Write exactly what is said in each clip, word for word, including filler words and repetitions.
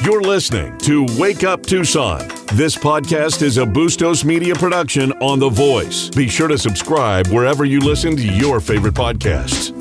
You're listening to Wake Up Tucson. This podcast is a Bustos Media production on The Voice. Be sure to subscribe wherever you listen to your favorite podcasts.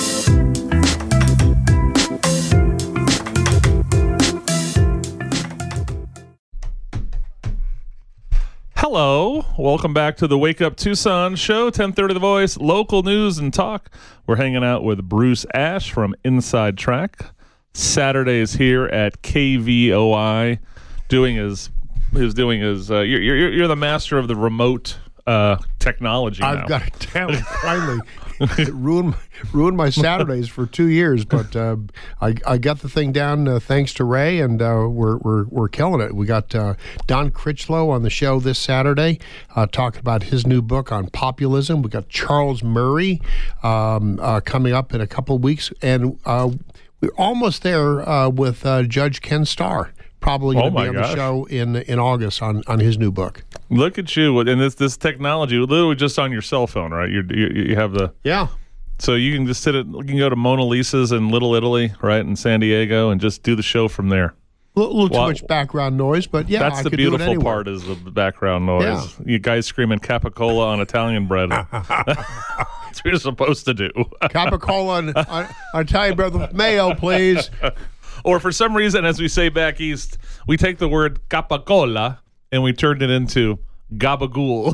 Hello, welcome back to the Wake Up Tucson show, ten thirty The Voice, local news and talk. We're hanging out with Bruce Ash from Inside Track. Saturdays here at K V O I, doing his, his doing his. Uh, you're, you're you're the master of the remote uh, technology. I've now. got it down finally. It ruined ruined my Saturdays for two years, but uh, I I got the thing down uh, thanks to Ray, and uh, we're we're we're killing it. We got uh, Don Critchlow on the show this Saturday, uh, talking about his new book on populism. We got Charles Murray um, uh, coming up in a couple of weeks, and uh, we're almost there uh, with uh, Judge Ken Starr. Probably going to oh be on gosh. the show in in August on, on his new book. Look at you, and this this technology, literally just on your cell phone, right? You're, you you have the Yeah. So you can just sit at, you can go to Mona Lisa's in Little Italy, right, in San Diego, and just do the show from there. A little, little too Well, much background noise, but yeah, That's I the could do it beautiful anywhere. part is the background noise. Yeah. You guys screaming capicola on Italian bread. That's what you're supposed to do. Capicola on, on, on Italian bread with mayo, please. Or for some reason, as we say back east, we take the word capicola and we turned it into gabagool.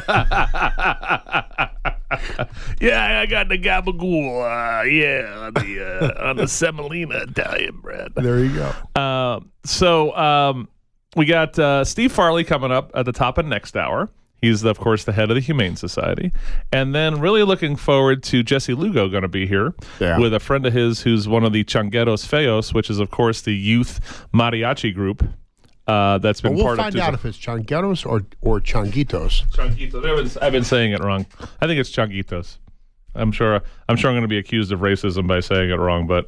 Yeah, I got the gabagool. Uh, yeah, on the uh, on the semolina Italian bread. There you go. Uh, so um, we got uh, Steve Farley coming up at the top of next hour. He's, of course, the head of the Humane Society. And then really looking forward to Jesse Lugo going to be here Yeah. with a friend of his who's one of the Changueros Feos, which is, of course, the youth mariachi group uh, that's been Well, we'll part find of out if it's changueros or, or changuitos. Changuitos. I've been, I've been saying it wrong. I think it's Changuitos. I'm sure I'm sure I'm going to be accused of racism by saying it wrong, but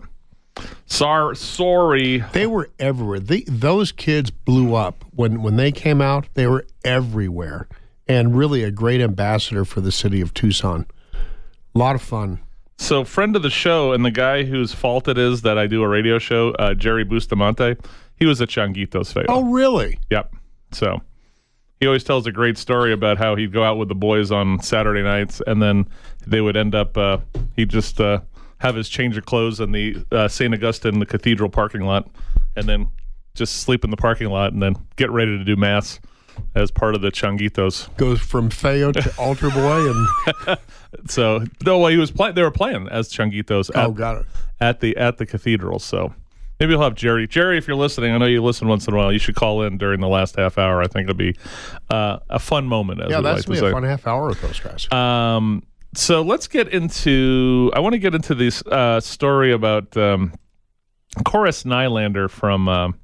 sor- sorry. They were everywhere. They, those kids blew up. When, when they came out, they were everywhere. And really a great ambassador for the city of Tucson. A lot of fun. So, friend of the show and the guy whose fault it is that I do a radio show, uh, Jerry Bustamante, he was a Changuitos Feo. Oh, really? Yep. So, he always tells a great story about how he'd go out with the boys on Saturday nights, and then they would end up, uh, he'd just uh, have his change of clothes in the uh, Saint Augustine, the cathedral parking lot, and then just sleep in the parking lot and then get ready to do mass as part of the Changuitos. Goes from Feo to Altar Boy. and So, no, well, he was playing. They were playing as Changuitos at, Oh, got it. at the at the cathedral. So maybe we'll have Jerry. Jerry, if you're listening, I know you listen once in a while. You should call in during the last half hour. I think it'll be uh, a fun moment. As Yeah, we that's like going to to be a say. fun half hour with those guys. Um, so let's get into. I want to get into this uh, story about um, Chorus Nylander from uh,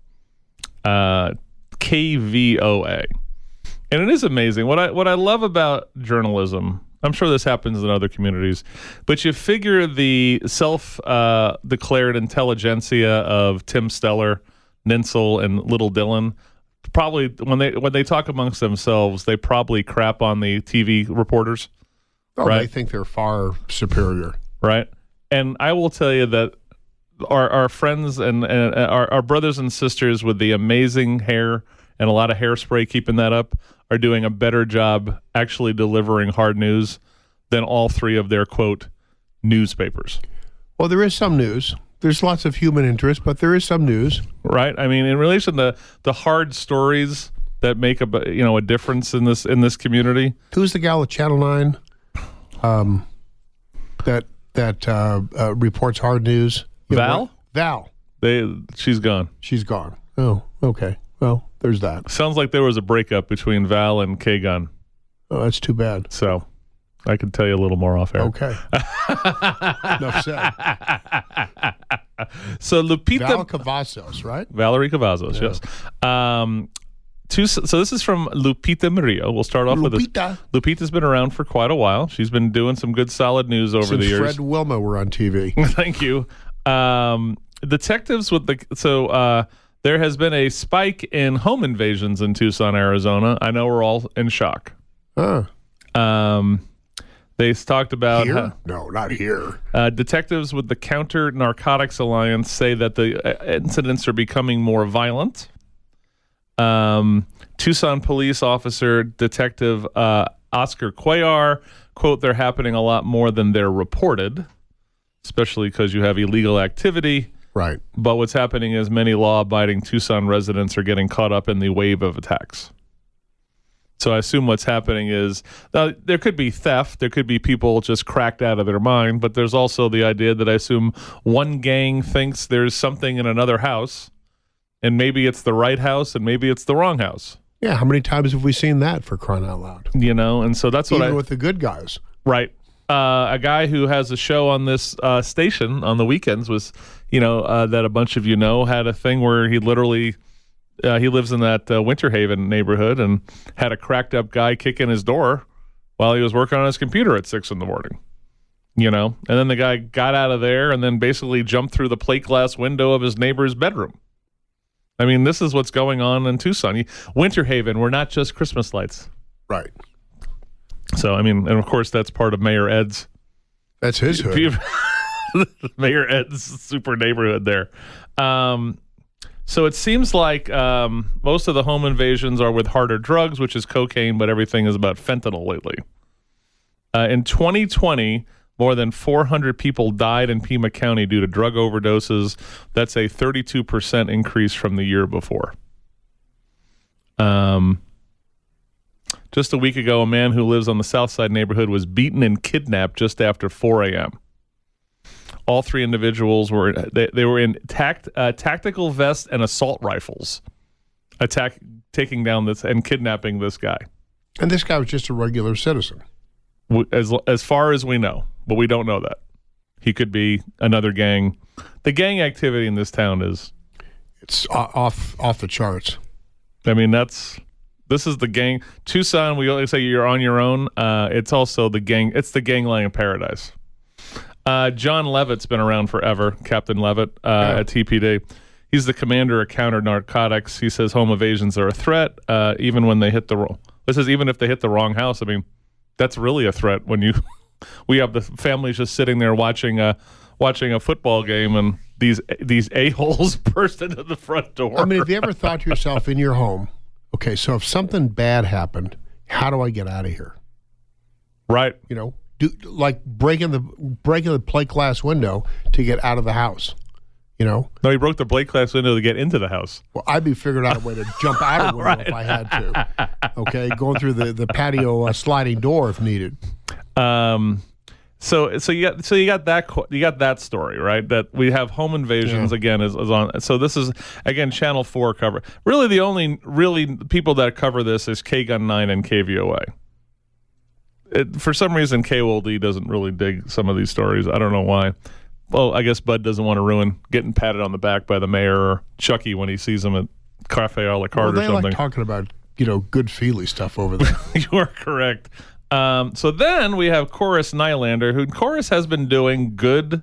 uh, K V O A, and it is amazing. What I what I love about journalism. I'm sure this happens in other communities, but you figure the self-declared uh, intelligentsia of Tim Steller, Ninsel, and Little Dylan. Probably when they when they talk amongst themselves, they probably crap on the T V reporters. Oh, right. They think they're far superior. Right. And I will tell you that our our friends and, and our, our brothers and sisters with the amazing hair and a lot of hairspray keeping that up are doing a better job actually delivering hard news than all three of their, quote, newspapers. Well, there is some news. There's lots of human interest, but there is some news. Right? I mean, in relation to the hard stories that make a you know a difference in this in this community. Who's the gal at Channel nine um, that that uh, uh, reports hard news? You know, Val? what? Val. They she's gone. She's gone. Oh, okay. Well, there's that. Sounds like there was a breakup between Val and Kagan. Oh, that's too bad. So I can tell you a little more off air. Okay. Enough said. So Lupita Val Cavazos, right? Valerie Cavazos, Yeah. yes. Um, two, so this is from Lupita Murillo. We'll start off with Lupita. this. Lupita's been around for quite a while. She's been doing some good, solid news over Since the years. Fred and Wilma were on T V. Thank you. Um, detectives with the so uh, there has been a spike in home invasions in Tucson, Arizona. I know we're all in shock. Huh. Um, they talked about Here? how- No, not here. Uh, detectives with the Counter Narcotics Alliance say that the uh, incidents are becoming more violent. Um, Tucson police officer Detective uh, Oscar Cuellar, quote, "They're happening a lot more than they're reported, especially because you have illegal activity. Right. But what's happening is many law-abiding Tucson residents are getting caught up in the wave of attacks." So I assume what's happening is now there could be theft, there could be people just cracked out of their mind, but there's also the idea that I assume one gang thinks there's something in another house, and maybe it's the right house and maybe it's the wrong house. Yeah, how many times have we seen that, for crying out loud? You know, and so that's what Even I... with the good guys. Right. Uh, a guy who has a show on this uh, station on the weekends was, you know, uh, that a bunch of you know, had a thing where he literally... Uh, he lives in that uh, Winter Haven neighborhood and had a cracked up guy kick in his door while he was working on his computer at six in the morning, you know, and then the guy got out of there and then basically jumped through the plate glass window of his neighbor's bedroom. I mean, this is what's going on in Tucson. Winter Haven, we're not just Christmas lights. Right. So, I mean, and of course, that's part of Mayor Ed's. That's his hood. Mayor Ed's super neighborhood there. Um, So it seems like um, most of the home invasions are with harder drugs, which is cocaine, but everything is about fentanyl lately. Uh, in twenty twenty, more than four hundred people died in Pima County due to drug overdoses. That's a thirty-two percent increase from the year before. Um, just a week ago, a man who lives on the South Side neighborhood was beaten and kidnapped just after four a.m. All three individuals were they, they were in tact, uh, tactical vests and assault rifles, attack taking down this and kidnapping this guy. And this guy was just a regular citizen, as as far as we know, but we don't know that he could be another gang. The gang activity in this town is it's off off the charts. I mean, that's this is the gang Tucson. We always say you're on your own. Uh, it's also the gang. It's the gangland paradise. Uh, John Levitt's been around forever, Captain Levitt uh, yeah. at T P D. He's the commander of counter narcotics. He says home evasions are a threat, uh, even when they hit the wrong. This is even if they hit the wrong house. I mean, that's really a threat when you. We have the families just sitting there watching a watching a football game, and these these a-holes burst into the front door. I mean, have you ever thought to yourself in your home, okay, so if something bad happened, how do I get out of here? Right. You know. Do, like breaking the breaking the plate glass window to get out of the house, you know? No, he broke the plate glass window to get into the house. Well, I'd be figuring out a way to jump out of the window right. if I had to. Okay, going through the the patio uh, sliding door if needed. Um, so so you got so you got that you got that story right. That we have home invasions yeah. again is, is on. So this is again Channel four cover. Really, the only really people that cover this is K Gun nine and K V O A. It, for some reason, K O L D doesn't really dig some of these stories. I don't know why. Well, I guess Bud doesn't want to ruin getting patted on the back by the mayor or Chucky when he sees him at Cafe a la Carte well, or something. They like talking about, you know, good feely stuff over there. You are correct. Um, so then we have Corus Nylander, who Corus has been doing good,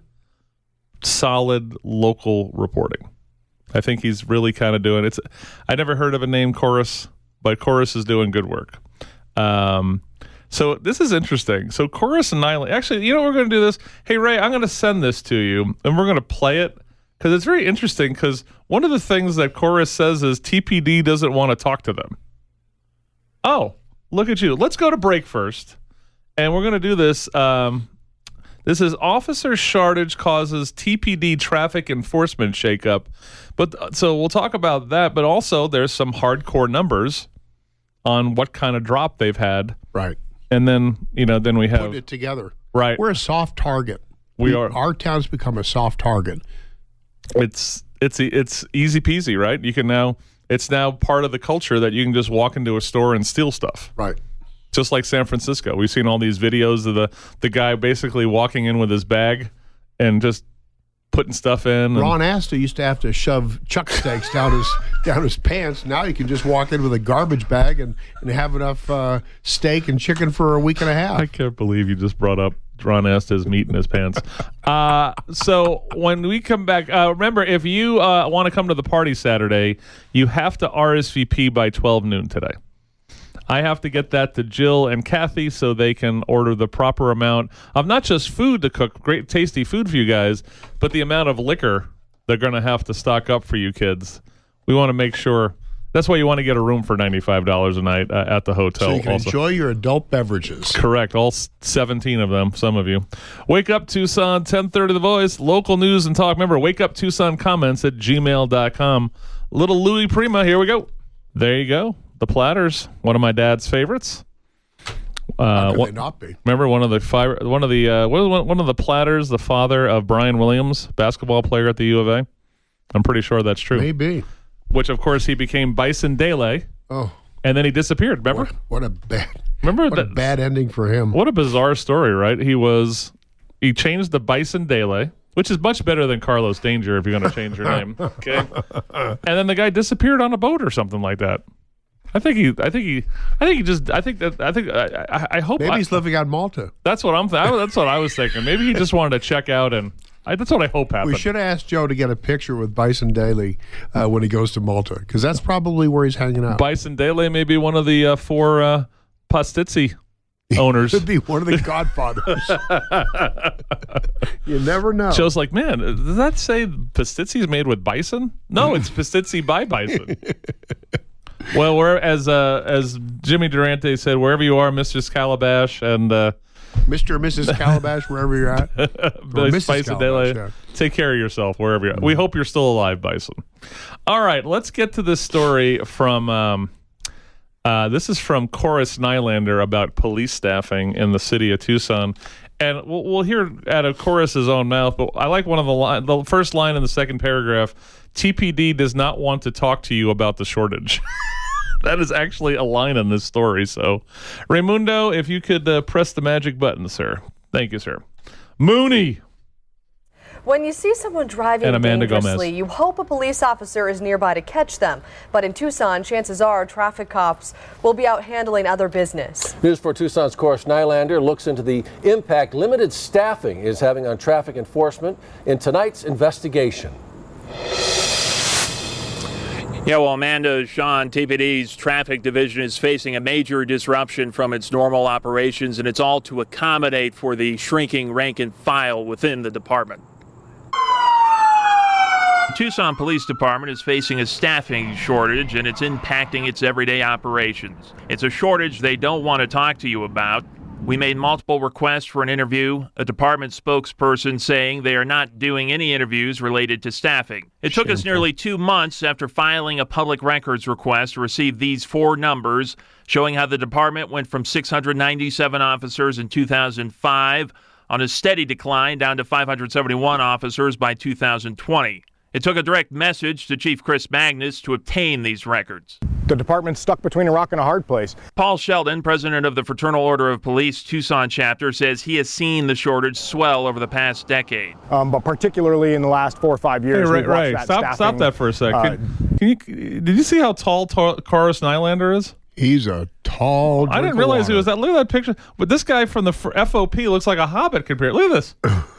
solid local reporting. I think he's really kind of doing it. I never heard of a name Corus, but Corus is doing good work. Um, So this is interesting. So Corus and Nylander, actually, you know what we're going to do this? Hey, Ray, I'm going to send this to you, and we're going to play it, because it's very interesting, because one of the things that Corus says is T P D doesn't want to talk to them. Oh, look at you. Let's go to break first, and we're going to do this. Um, this is officer shortage causes T P D traffic enforcement shakeup. But so we'll talk about that, but also there's some hardcore numbers on what kind of drop they've had. Right. And then, you know, then we have... Put it together. Right. We're a soft target. We, we are. Our town's become a soft target. It's it's it's easy peasy, right? You can now... It's now part of the culture that you can just walk into a store and steal stuff. Right. Just like San Francisco. We've seen all these videos of the, the guy basically walking in with his bag and just putting stuff in. Ron Astor used to have to shove chuck steaks down his down his pants. Now you can just walk in with a garbage bag and, and have enough uh, steak and chicken for a week and a half. I can't believe you just brought up Ron Astor's meat in his pants. Uh, so when we come back, uh, remember, if you uh, want to come to the party Saturday, you have to R S V P by twelve noon today. I have to get that to Jill and Kathy so they can order the proper amount of not just food to cook, great tasty food for you guys, but the amount of liquor they're going to have to stock up for you kids. We want to make sure, That's why you want to get a room for ninety-five dollars a night uh, at the hotel. So you can also. enjoy your adult beverages. Correct. All seventeen of them, some of you. Wake Up Tucson, ten thirty The Voice, local news and talk. Remember, Wake Up Tucson comments at gmail dot com. Little Louis Prima, here we go. There you go. The Platters, one of my dad's favorites. How Uh, could what, they not be? remember one of the five, one of the uh, one one of the Platters, the father of Brian Williams, basketball player at the U of A. I'm pretty sure that's true. Maybe. Which, of course, he became Bison Dele, Oh, and then he disappeared. Remember? what, what a bad, Remember what a that? bad ending for him. What a bizarre story, right? He was he changed the Bison Dele, which is much better than Carlos Danger if you're going to change your name. Okay, and then the guy disappeared on a boat or something like that. I think he, I think he, I think he just, I think that, I think, I, I, I hope. Maybe I, he's living on Malta. that's what I'm. Th- that's what I was thinking. Maybe he just wanted to check out, and I, that's what I hope happened. We should have asked Joe to get a picture with Bison Daly uh, when he goes to Malta, because that's probably where he's hanging out. Bison Dele may be one of the uh, four uh, Pastizzi owners. Could be one of the godfathers. You never know. Joe's like, man, does that say Pastizzi is made with bison? No, it's Pastizzi by bison. Well, where as uh, as Jimmy Durante said, wherever you are, Mistress Calabash and uh, Mister and Missus Calabash, wherever you're at. Or Missus Bison Calabash, Dele, yeah. take care of yourself wherever you're at. We hope you're still alive, Bison. All right, let's get to this story from. Um, uh, this is from Chorus Nylander about police staffing in the city of Tucson. And we'll, we'll hear out of Chorus's own mouth, but I like one of the line, the first line in the second paragraph. T P D does not want to talk to you about the shortage. That is actually a line in this story. So, Raymundo, if you could uh, press the magic button, sir. Thank you, sir. Mooney. When you see someone driving And Amanda dangerously, Gomez. you hope a police officer is nearby to catch them. But in Tucson, chances are traffic cops will be out handling other business. News for Tucson's Chorus Nylander looks into the impact limited staffing is having on traffic enforcement in tonight's investigation. Yeah, well, Amanda, Sean, T P D's traffic division is facing a major disruption from its normal operations, and it's all to accommodate for the shrinking rank and file within the department. Tucson Police Department is facing a staffing shortage, and it's impacting its everyday operations. It's a shortage they don't want to talk to you about. We made multiple requests for an interview, a department spokesperson saying they are not doing any interviews related to staffing. It took us nearly two months after filing a public records request to receive these four numbers, showing how the department went from six hundred ninety-seven officers in two thousand five on a steady decline down to five hundred seventy-one officers by two thousand twenty. It took a direct message to Chief Chris Magnus to obtain these records. The department's stuck between a rock and a hard place. Paul Sheldon, president of the Fraternal Order of Police Tucson chapter, says he has seen the shortage swell over the past decade. Um, but particularly in the last four or five years, Hey, Ray, we've watched Ray, that stop, staffing, stop that for a second. uh, Can, can you, did you see how tall Tor- Chorus Nylander is? He's a tall. I didn't drink of realize he water. was that. Look at that picture. But this guy from the F O P looks like a hobbit compared. Look at this.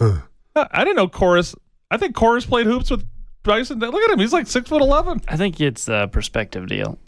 I didn't know Chorus. I think Chorus played hoops with Bryson. Look at him. He's like six foot eleven. I think it's a perspective deal.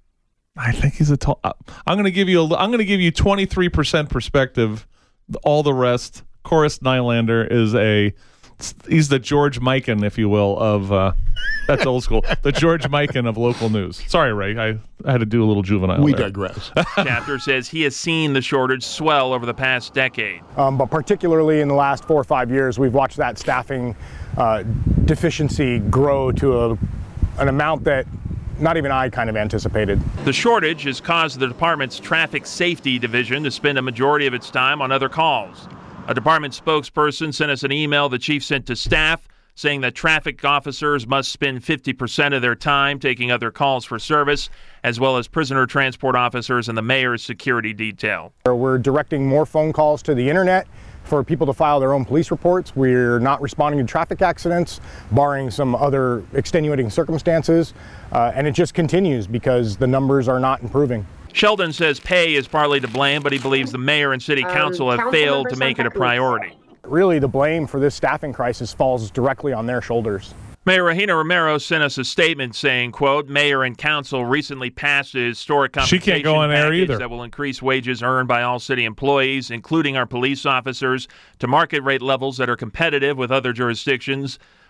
I think he's a tall. I'm going to give you. A, I'm going to give you twenty-three percent perspective. All the rest. Chorus Nylander is a. He's the George Mikan, if you will, of. Uh, that's old school. The George Mikan of local news. Sorry, Ray. I, I had to do a little juvenile. We there. digress. Chapter says he has seen the shortage swell over the past decade. Um, but particularly in the last four or five years, we've watched that staffing uh, deficiency grow to a, an amount that not even I kind of anticipated. The shortage has caused the department's traffic safety division to spend a majority of its time on other calls. A department spokesperson sent us an email the chief sent to staff saying that traffic officers must spend fifty percent of their time taking other calls for service, as well as prisoner transport officers and the mayor's security detail. We're directing more phone calls to the internet for people to file their own police reports. We're not responding to traffic accidents, barring some other extenuating circumstances, uh, and it just continues because the numbers are not improving. Sheldon says pay is partly to blame, but he believes the mayor and city council have failed to make it a priority. Really, the blame for this staffing crisis falls directly on their shoulders. Mayor Regina Romero sent us a statement saying, quote, Mayor and Council recently passed a historic She can't compensation go on air package either. that will increase wages earned by all city employees, including our police officers, to market rate levels that are competitive with other jurisdictions.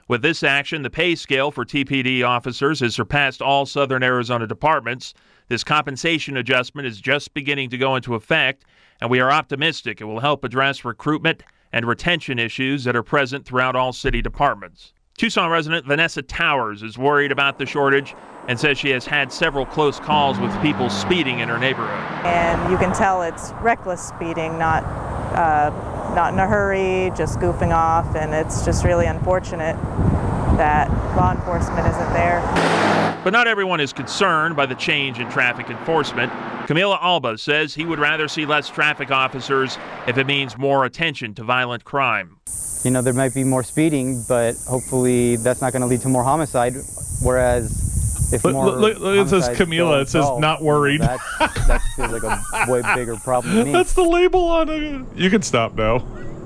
With this action, the pay scale for T P D officers has surpassed all Southern Arizona departments. This compensation adjustment is just beginning to go into effect, and we are optimistic it will help address recruitment and retention issues that are present throughout all city departments. Tucson resident Vanessa Towers is worried about the shortage and says she has had several close calls with people speeding in her neighborhood. And you can tell it's reckless speeding, not uh, not in a hurry, just goofing off, and it's just really unfortunate that law enforcement isn't there. But not everyone is concerned by the change in traffic enforcement. Camila Alba says he would rather see less traffic officers if it means more attention to violent crime. You know, there might be more speeding, but hopefully that's not going to lead to more homicide, whereas if look, more look, look, it says Camila, it says solved, not worried. That, that feels like a way bigger problem to me. That's the label on it. You can stop now.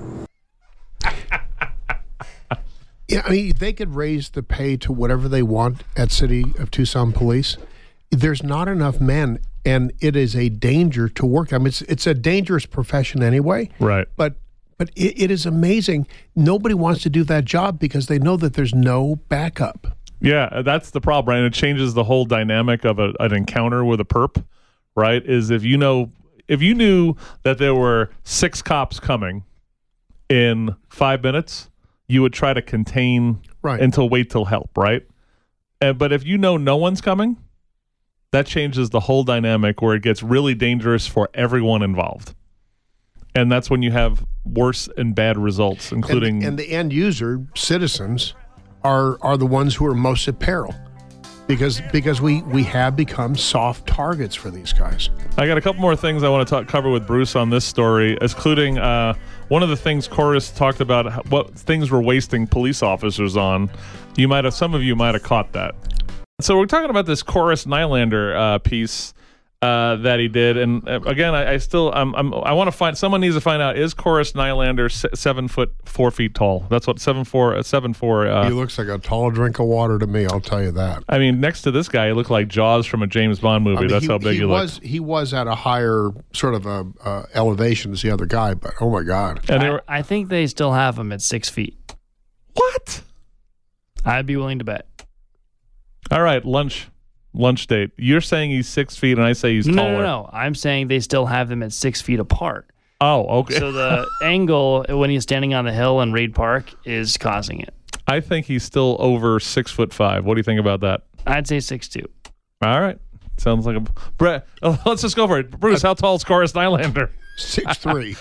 Yeah, I mean, they could raise the pay to whatever they want at City of Tucson Police. There's not enough men, and it is a danger to work. I mean, it's it's a dangerous profession anyway. Right. But but it, it is amazing. Nobody wants to do that job because they know that there's no backup. Yeah, that's the problem, right? And it changes the whole dynamic of a, an encounter with a perp, right? Is if you know, if you knew that there were six cops coming in five minutes, you would try to contain right. until wait till help, right? And, but if you know no one's coming, that changes the whole dynamic where it gets really dangerous for everyone involved. And that's when you have worse and bad results, including... And, and the end user, citizens, are are the ones who are most at peril because because we, we have become soft targets for these guys. I got a couple more things I want to talk, cover with Bruce on this story, including uh, one of the things Chorus talked about, how, what things we're wasting police officers on. You might have, some of you might have caught that. So we're talking about this Chorus Nylander uh, piece uh, that he did, and uh, again, I, I still, I'm, I'm, I want to find. Someone needs to find out: is Chorus Nylander se- seven foot four feet tall? That's what seven four uh, seven four. Uh, he looks like a tall drink of water to me. I'll tell you that. I mean, next to this guy, he looked like Jaws from a James Bond movie. I mean, That's he, how big he, he was. looked. He was at a higher sort of a uh, elevation as the other guy, but oh my god! And they I, were, I think they still have him at six feet. What? I'd be willing to bet. All right, lunch. Lunch date. You're saying he's six feet, and I say he's no, taller. No, no, no. I'm saying they still have them at six feet apart. Oh, okay. So the angle when he's standing on the hill in Reed Park is causing it. I think he's still over six foot five. What do you think about that? I'd say six two. All right. Sounds like a Brett. Uh, let's just go for it. Bruce, how tall is Chorus Nylander? Six three.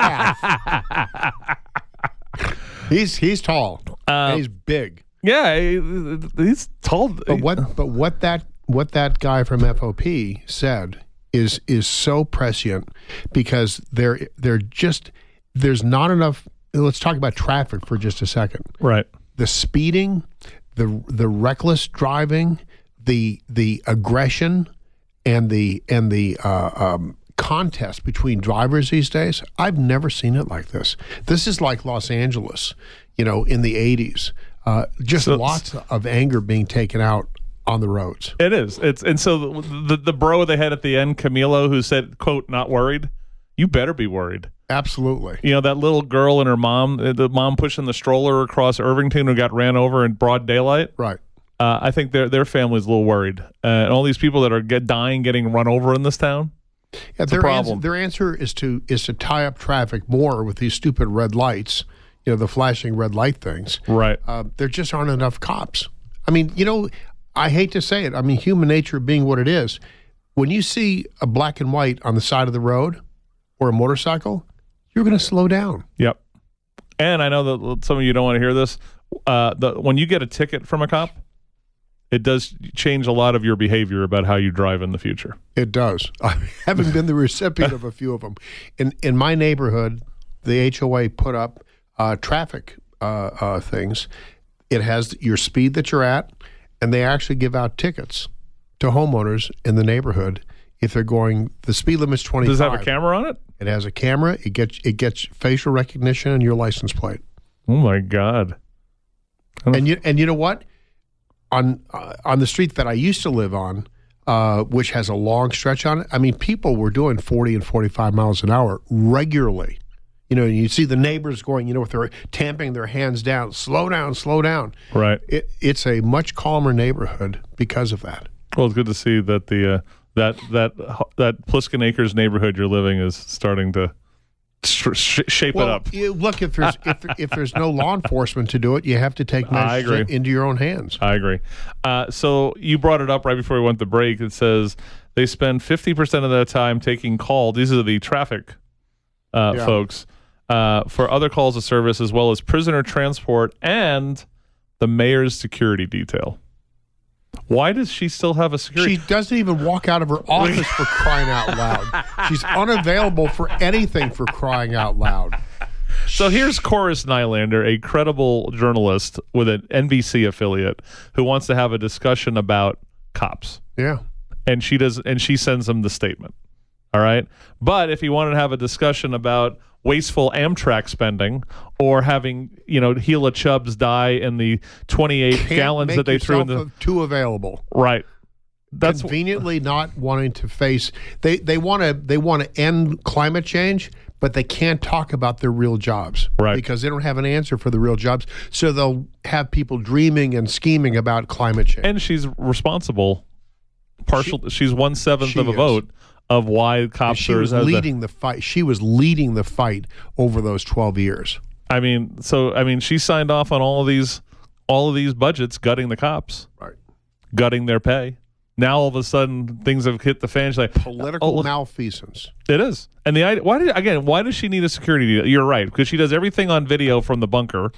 he's he's tall. Uh, and he's big. Yeah, he, he's tall. But what? But what that what that guy from F O P said is is so prescient because they're they're just there's not enough. Let's talk about traffic for just a second. Right. The speeding, the the reckless driving, the the aggression, and the and the uh, um, contest between drivers these days. I've never seen it like this. This is like Los Angeles, you know, in the eighties. Uh, just so, lots of anger being taken out on the roads. It is. It's and so the, the the bro they had at the end, Camilo, who said, "quote not worried." You better be worried. Absolutely. You know that little girl and her mom, the mom pushing the stroller across Irvington, who got ran over in broad daylight. Right. Uh, I think their their family's a little worried, uh, and all these people that are get dying, getting run over in this town. Yeah, their answer, their answer is to is to tie up traffic more with these stupid red lights. You know, the flashing red light things. Right. Uh, there just aren't enough cops. I mean, you know, I hate to say it. I mean, human nature being what it is, when you see a black and white on the side of the road or a motorcycle, you're going to slow down. Yep. And I know that some of you don't want to hear this. Uh, the, when you get a ticket from a cop, it does change a lot of your behavior about how you drive in the future. It does. I haven't been the recipient of a few of them. In in my neighborhood, the H O A put up Uh, traffic uh, uh, things. It has your speed that you're at, and they actually give out tickets to homeowners in the neighborhood if they're going. The speed limit's twenty-five. Does it have a camera on it? It has a camera. It gets it gets facial recognition and your license plate. Oh my God! And you and you know what? On uh, on the street that I used to live on, uh, which has a long stretch on it. I mean, people were doing forty and forty-five miles an hour regularly. You know, you see the neighbors going, you know, with their tamping their hands down, slow down, slow down. Right. It, it's a much calmer neighborhood because of that. Well, it's good to see that the uh, that that that Pliskin Acres neighborhood you're living is starting to sh- sh- shape well, it up. You, look, if there's if, if there's no law enforcement to do it, you have to take I measures agree. into your own hands. I agree. Uh, so you brought it up right before we went to break. It says they spend fifty percent of their time taking calls. These are the traffic uh, Yeah. folks. Uh, for other calls of service, as well as prisoner transport and the mayor's security detail. Why does she still have a security? She doesn't even walk out of her office for crying out loud. She's unavailable for anything for crying out loud. So here's Corus Nylander, a credible journalist with an N B C affiliate, who wants to have a discussion about cops. Yeah. And she does, and she sends him the statement. All right. But if he wanted to have a discussion about wasteful Amtrak spending or having, you know, Gila Chubbs die in the twenty-eight Can't gallons make that they threw in the yourself too available. right. That's Conveniently not wanting to face they they want to they want to end climate change, but they can't talk about their real jobs, Right. Because they don't have an answer for the real jobs. So they'll have people dreaming and scheming about climate change. and she's responsible. Partial. She, she's one seventh she of a is. vote of why cops she are. was as a- leading the fight. She was leading the fight over those twelve years. I mean, so I mean, she signed off on all of these, all of these budgets, gutting the cops, Right. gutting their pay. Now all of a sudden things have hit the fan. She's like, Political oh, look, malfeasance. it is. And the idea, why did again? Why does she need a security deal? You're right, because she does everything on video from the bunker.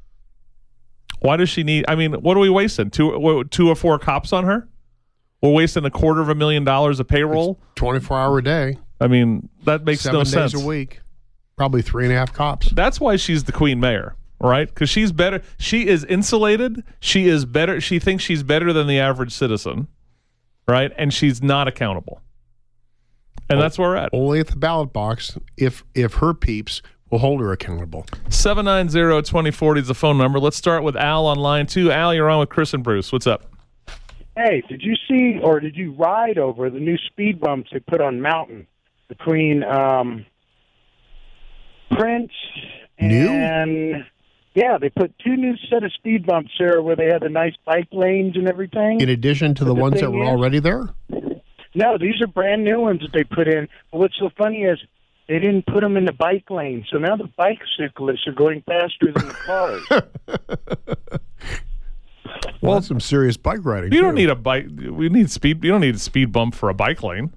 Why does she need? I mean, what are we wasting? Two, what, two or four cops on her? We're wasting a quarter of a million dollars of payroll. twenty-four hour a day. I mean, that makes Seven no days sense. a week. Probably three and a half cops. That's why she's the queen mayor, right? Because she's better. She is insulated. She is better. She thinks she's better than the average citizen, right? And she's not accountable. And that's where we're at. Only at the ballot box if if her peeps will hold her accountable. seven nine zero, two zero four zero is the phone number. Let's start with Al on line two. Al, you're on with Chris and Bruce. What's up? Hey, did you see or did you ride over the new speed bumps they put on Mountain between um, Prince and yeah, they put two new set of speed bumps there where they had the nice bike lanes and everything. In addition to But the the ones that thing were is- already there? No, these are brand new ones that they put in. But what's so funny is they didn't put them in the bike lane, so now the bicyclists are going faster than the cars. Well, that's some serious bike riding. You don't too. need a bike. We need speed. You don't need a speed bump for a bike lane.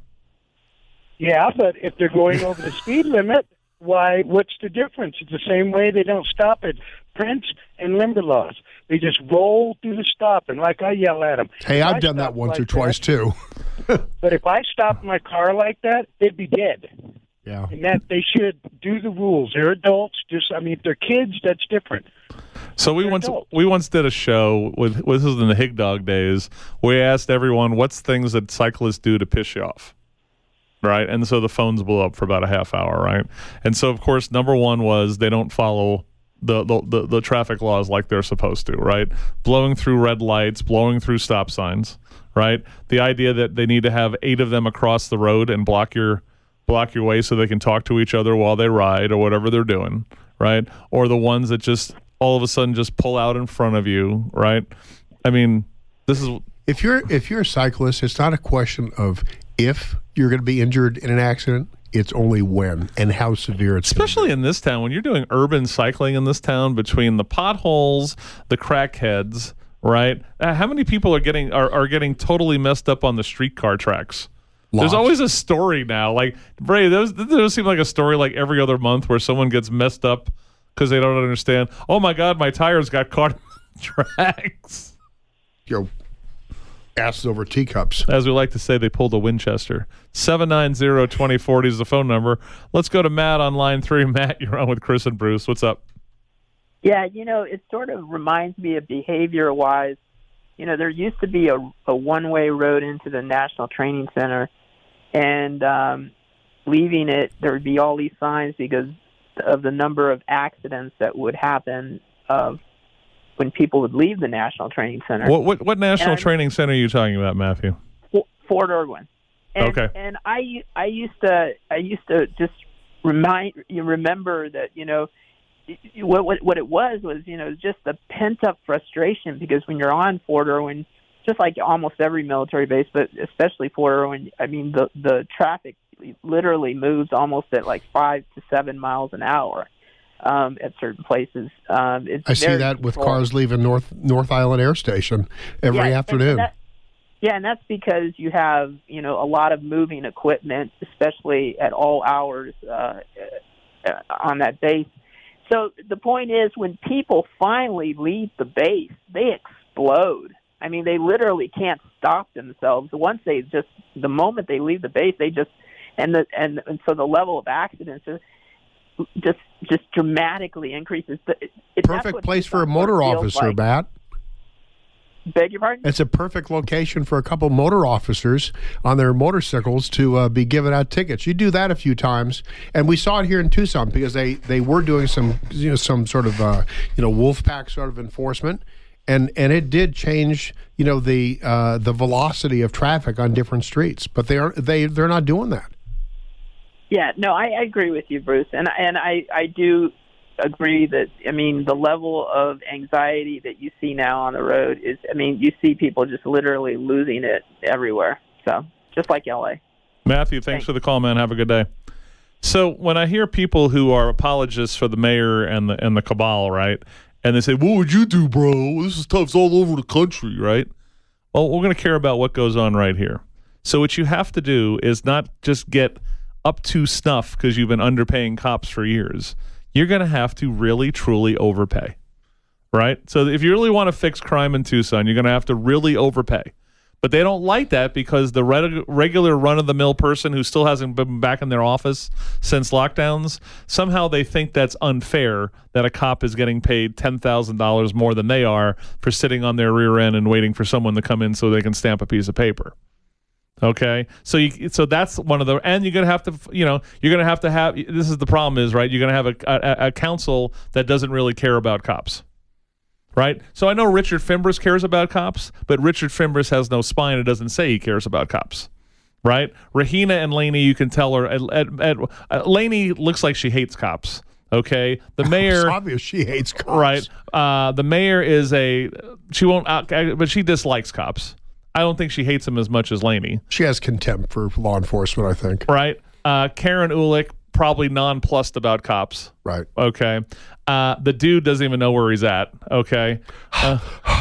Yeah, but if they're going over the speed limit, why? What's the difference? It's the same way they don't stop at Prince and Limberlost. They just roll through the stop, and like I yell at them. Hey, If I've I done that stopped once like or twice that- too. But if I stopped my car like that, they'd be dead. Yeah. And that they should do the rules. They're adults. Just I mean, if they're kids, that's different. So we They're once adults. we once did a show with this was in the Hig Dog days. We asked everyone what's things that cyclists do to piss you off, right? And so the phones blew up for about a half hour, right? And so of course number one was they don't follow the the, the, the traffic laws like they're supposed to, right? Blowing through red lights, blowing through stop signs, right? The idea that they need to have eight of them across the road and block your block your way so they can talk to each other while they ride or whatever they're doing, right? Or the ones that just all of a sudden just pull out in front of you, right? I mean, this is If you're if you're a cyclist, it's not a question of if you're going to be injured in an accident. It's only when and how severe it's gonna especially in this town when you're doing urban cycling in this town between the potholes, the crackheads, right? Uh, how many people are getting are, are getting totally messed up on the streetcar tracks? There's Lots. always a story now. Like, Bray, those those seem like a story like every other month where someone gets messed up because they don't understand. Oh my God, my tires got caught in the tracks. Yo, asses over teacups. As we like to say, they pulled a Winchester. seven nine zero, two zero four zero is the phone number. Let's go to Matt on line three. Matt, you're on with Chris and Bruce. What's up? Yeah, you know, it sort of reminds me of behavior-wise. You know, there used to be a, a one-way road into the National Training Center, and um, leaving it, there would be all these signs because of the number of accidents that would happen of when people would leave the National Training Center. What what, what national And- training center are you talking about, Matthew? Fort Irwin. And, Okay. And I, I used to I used to just remind you remember that, you know, what, what what it was was, you know, just the pent up frustration, because when you're on Fort Irwin, just like almost every military base, but especially Fort Irwin, I mean, the the traffic literally moves almost at like five to seven miles an hour um, at certain places. Um, it's I see that with cars leaving North North Island Air Station every yeah, afternoon. And that, yeah, and that's because you have, you know, a lot of moving equipment, especially at all hours uh, on that base. So the point is, when people finally leave the base, they explode. I mean, they literally can't stop themselves. Once they just, the moment they leave the base, they just, and the and, and so the level of accidents is just just dramatically increases. It, Perfect place for a motor officer, like. Matt. Beg your pardon? It's a perfect location for a couple motor officers on their motorcycles to uh, be giving out tickets. You do that a few times, and we saw it here in Tucson because they, they were doing some you know some sort of uh, you know wolf pack sort of enforcement, and and it did change you know the uh, the velocity of traffic on different streets. But they are they they're not doing that. Yeah, no, I, I agree with you, Bruce, and and I I do. agree that, I mean, the level of anxiety that you see now on the road is, I mean, you see people just literally losing it everywhere. So, just like L A. Matthew, thanks, thanks. for the call, man. Have a good day. So, when I hear people who are apologists for the mayor and the and the cabal, right, and they say, what would you do, bro? This is tough. It's all over the country, right? Well, we're going to care about what goes on right here. So, what you have to do is not just get up to snuff because you've been underpaying cops for years. You're going to have to really, truly overpay, right? So if you really want to fix crime in Tucson, you're going to have to really overpay. But they don't like that because the reg- regular run-of-the-mill person who still hasn't been back in their office since lockdowns, somehow they think that's unfair that a cop is getting paid ten thousand dollars more than they are for sitting on their rear end and waiting for someone to come in so they can stamp a piece of paper. Okay, so you so that's one of the, and you're gonna have to, you know, you're gonna have to have. This is the problem is right. You're gonna have a, a, a council that doesn't really care about cops, right? So I know Richard Fimbres cares about cops, but Richard Fimbres has no spine. It doesn't say he cares about cops, right? Rahina and Laney, you can tell her. At, at, at, uh, Laney looks like she hates cops. Okay, the mayor. It's obvious she hates cops, right? Uh, the mayor is a she won't, out, but she dislikes cops. I don't think she hates him as much as Laney. She has contempt for law enforcement, I think. Right. Uh, Karen Ulick, probably nonplussed about cops. Right. Okay. Uh, the dude doesn't even know where he's at. Okay. Uh,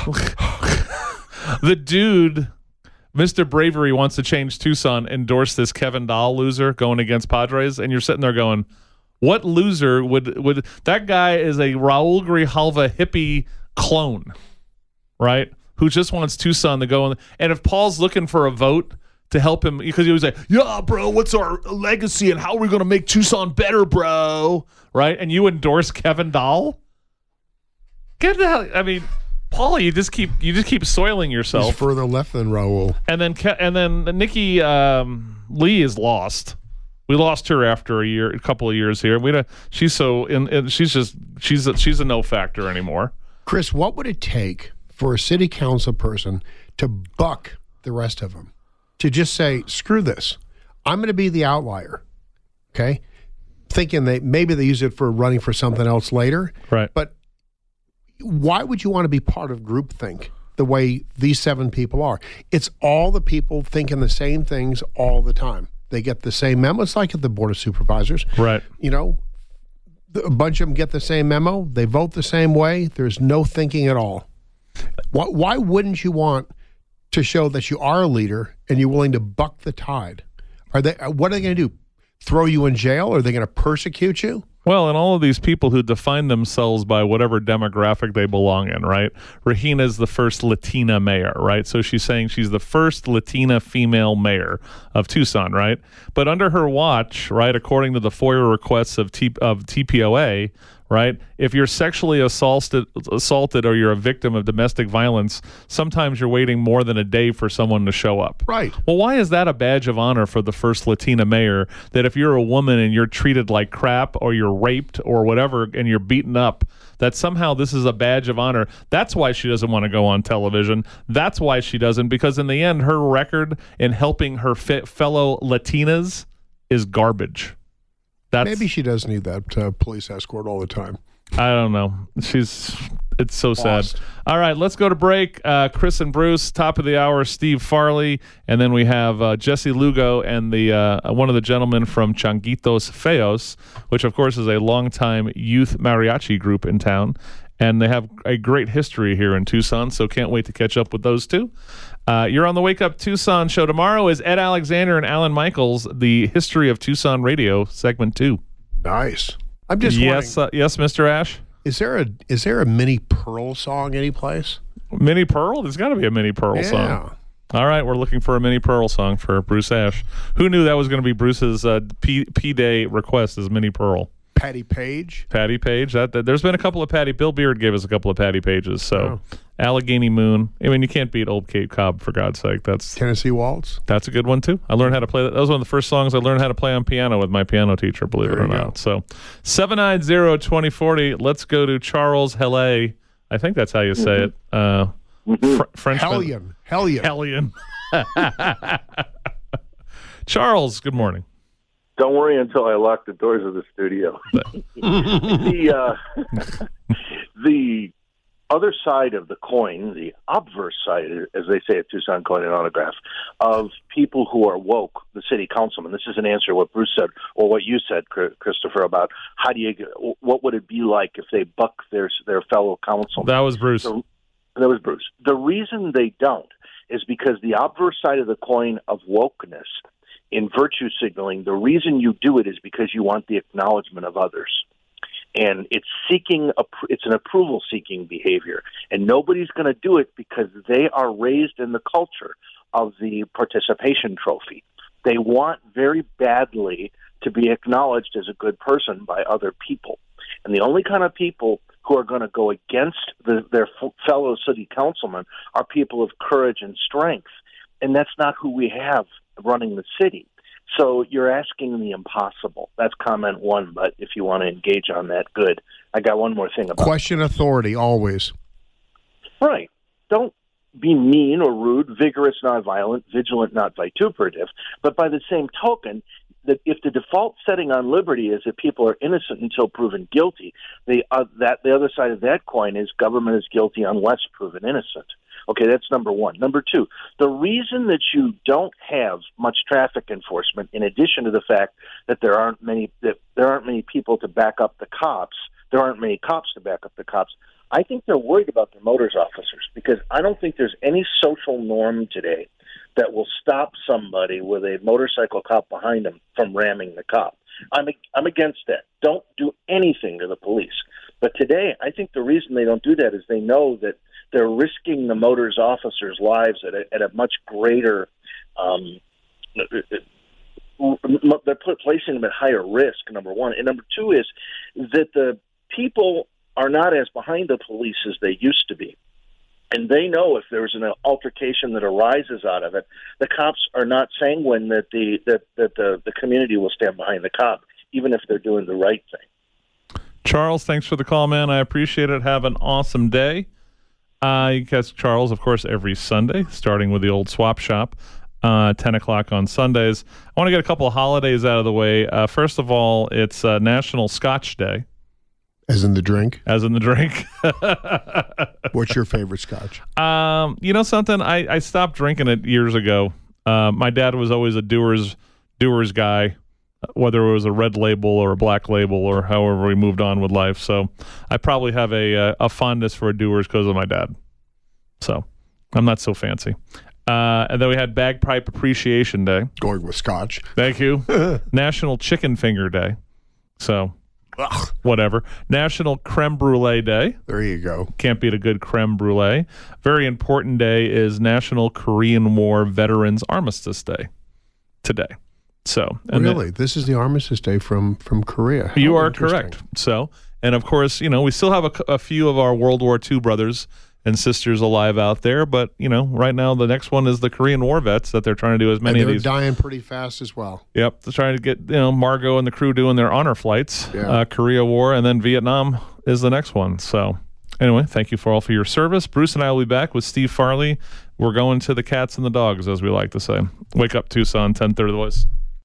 the dude, Mister Bravery, wants to change Tucson, endorse this Kevin Dahl loser going against Padres, and you're sitting there going, what loser would would that guy is a Raul Grijalva hippie clone, right? Who just wants Tucson to go in. And if Paul's looking for a vote to help him, because he was like, yeah, bro, what's our legacy and how are we going to make Tucson better, bro? Right? And you endorse Kevin Dahl? Get the hell, I mean, Paul, you just keep you just keep soiling yourself. He's further left than Raul. And then and then Nikki um, Lee is lost. We lost her after a year, a couple of years here. We she's so in, in she's just she's a, she's a no factor anymore. Chris, what would it take for a city council person to buck the rest of them, to just say, screw this, I'm going to be the outlier, okay? Thinking that maybe they use it for running for something else later. Right. But why would you want to be part of groupthink the way these seven people are? It's all the people thinking the same things all the time. They get the same memo. It's like at the Board of Supervisors. Right. You know, a bunch of them get the same memo. They vote the same way. There's no thinking at all. Why, why wouldn't you want to show that you are a leader and you're willing to buck the tide? Are they? What are they going to do? Throw you in jail? Are they going to persecute you? Well, and all of these people who define themselves by whatever demographic they belong in, right? Rahina is the first Latina mayor, right? So she's saying she's the first Latina female mayor of Tucson, right? But under her watch, right, according to the FOIA requests of T- of T P O A, right, if you're sexually assaulted, assaulted or you're a victim of domestic violence, sometimes you're waiting more than a day for someone to show up. Right. Well, why is that a badge of honor for the first Latina mayor, that if you're a woman and you're treated like crap or you're raped or whatever and you're beaten up, that somehow this is a badge of honor? That's why she doesn't want to go on television. That's why she doesn't, because in the end, her record in helping her fe- fellow Latinas is garbage. That's, Maybe she does need that uh, police escort all the time. I don't know. She's it's so Lost. sad. All right, let's go to break. Uh, Chris and Bruce, top of the hour, Steve Farley, and then we have uh, Jesse Lugo and the uh, one of the gentlemen from Changuitos Feos, which of course is a longtime youth mariachi group in town, and they have a great history here in Tucson. So can't wait to catch up with those two. Uh, you're on the Wake Up Tucson show. Tomorrow is Ed Alexander and Alan Michaels, the History of Tucson Radio, segment two. Nice. I'm just yes, wondering, uh, yes, Mister Ash. is there a is there a Minnie Pearl song anyplace? Minnie Pearl? There's got to be a Minnie Pearl Yeah. song. All right, we're looking for a Minnie Pearl song for Bruce Ash. Who knew that was going to be Bruce's uh, P P-Day request? Is Minnie Pearl? Patty Page. Patty Page. That, that there's been a couple of Patty. Bill Beard gave us a couple of Patty Pages. So Allegheny Moon. I mean, you can't beat Old Cape Cobb for God's sake. That's Tennessee Waltz. That's a good one too. I learned how to play that. That was one of the first songs I learned how to play on piano with my piano teacher. Believe There it or you go. not. So seven nine zero twenty forty. Let's go to Charles Hellet. I think that's how you say it. Uh, fr- Frenchman. Hellion. Hellion. Hellion. Charles, good morning. Don't worry until I lock the doors of the studio. the uh, the other side of the coin, the obverse side, as they say at Tucson Coin and Autograph, of people who are woke, the city councilman. This is an answer to what Bruce said, or what you said, Christopher, about how do you, what would it be like if they buck their their fellow councilman? That was Bruce. The, that was Bruce. The reason they don't is because the obverse side of the coin of wokeness, in virtue signaling, the reason you do it is because you want the acknowledgement of others. And it's seeking, it's an approval-seeking behavior. And nobody's going to do it because they are raised in the culture of the participation trophy. They want very badly to be acknowledged as a good person by other people. And the only kind of people who are going to go against the, their f- fellow city councilmen are people of courage and strength. And that's not who we have running the city. So you're asking the impossible. That's comment one, but if you want to engage on that, good. I got one more thing about Question authority, always. Right. Don't be mean or rude, vigorous, not violent, vigilant, not vituperative. But by the same token, that if the default setting on liberty is that people are innocent until proven guilty, the uh, that the other side of that coin is government is guilty unless proven innocent. Okay, that's number one. Number two, the reason that you don't have much traffic enforcement, in addition to the fact that there aren't many that there aren't many people to back up the cops, there aren't many cops to back up the cops. I think they're worried about their motors officers because I don't think there's any social norm today that will stop somebody with a motorcycle cop behind them from ramming the cop. I'm I'm against that. Don't do anything to the police. But today, I think the reason they don't do that is they know that they're risking the motors officers' lives at a, at a much greater. Um, they're put, placing them at higher risk. Number one, and number two is that the people are not as behind the police as they used to be. And they know if there's an altercation that arises out of it, the cops are not sanguine that the that, that the, the community will stand behind the cop, even if they're doing the right thing. Charles, thanks for the call, man. I appreciate it. Have an awesome day. Uh, you catch Charles, of course, every Sunday, starting with the old swap shop, uh, ten o'clock on Sundays. I want to get a couple of holidays out of the way. Uh, first of all, it's uh, National Scotch Day. As in the drink? As in the drink. What's your favorite scotch? Um, you know something? I, I stopped drinking it years ago. Uh, my dad was always a Dewar's Dewar's guy, whether it was a red label or a black label or however we moved on with life. So I probably have a a, a fondness for a Dewar's because of my dad. So I'm not so fancy. Uh, and then we had Bagpipe Appreciation Day. Going with scotch. Thank you. National Chicken Finger Day. So... Ugh. Whatever. National Creme Brulee Day. There you go. Can't beat a good creme brulee. Very important day is National Korean War Veterans Armistice Day today. So and really, then, this is the Armistice Day from from Korea. How you are correct. So, and of course, you know, we still have a, a few of our World War Two brothers and sisters alive out there, but you know, right now the next one is the Korean War vets that they're trying to do as many and they're of these. Dying pretty fast as well. Yep, they're trying to get you know Margot and the crew doing their honor flights. Yeah. Uh, Korea War, and then Vietnam is the next one. So, anyway, thank you for all for your service. Bruce and I will be back with Steve Farley. We're going to the cats and the dogs, as we like to say. Wake up, Tucson, ten thirty The Voice.